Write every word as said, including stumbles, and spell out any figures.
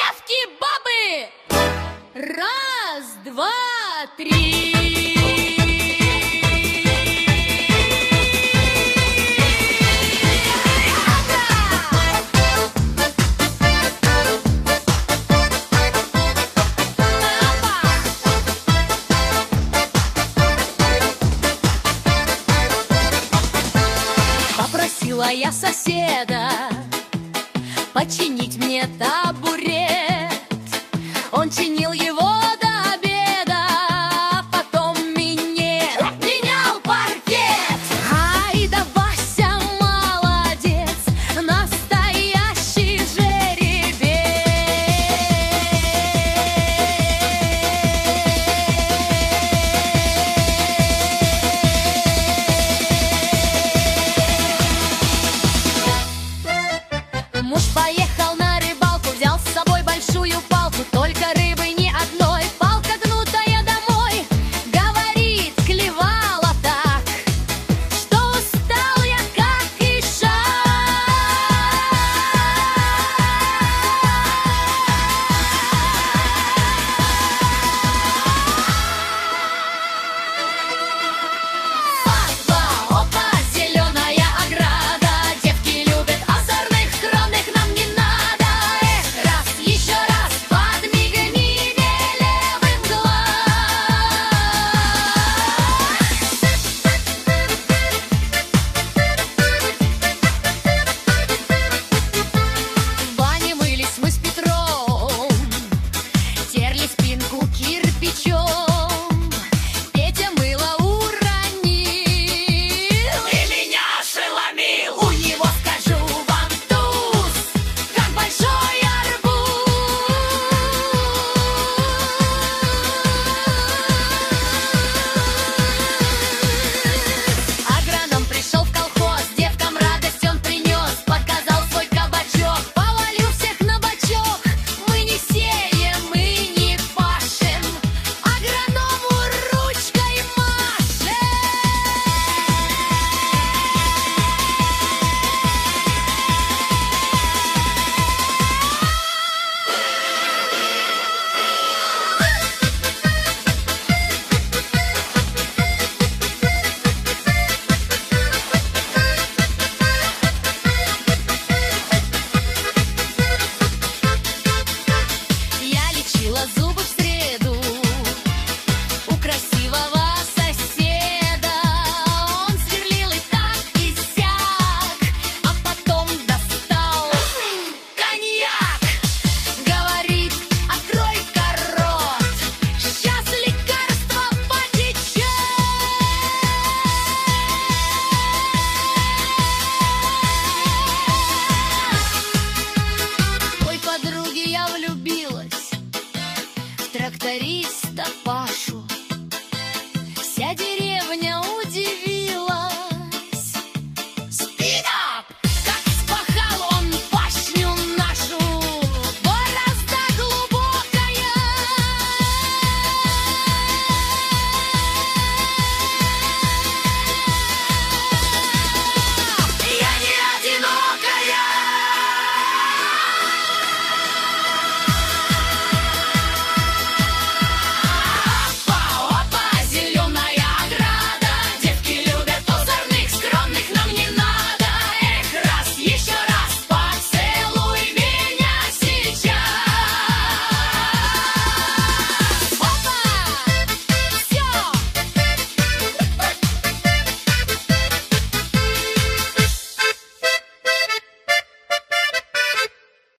девки, бабы! Раз, два, три. Попросила я соседа починить мне табурет. Он чинил его до обеда, а потом минет, менял паркет. Ай да Вася молодец, настоящий жеребец. Муж поехал на рыбалку, взял с собой большую палку, только рыбы ни одной, палка гнутая домой. Говорит, клевала так, что устал я как ишак. Папа, опа, зеленая ограда, девки любят озорных, скромных нам не надо. Эх, раз, еще раз, подмигни мне левым глаз. В бане мылись мы с Петром, терли спинку кирпичом. Петя мыло уронил и меня ошеломил. У него, скажу вам, туз, как большой арбуз. Агроном пришел в колхоз, девкам радость он принес, показал свой кабачок, повалил всех на бочок. Мы не сеем, мы не пашем, агроному ручкой машем. Я лечила зубы в среду у красивого соседа. Он сверлил и так, и сяк, а потом достал коньяк. Говорит, открой-ка рот, сейчас лекарство потечет. Ой, подруги, я влюбилась в тракториста Пашу.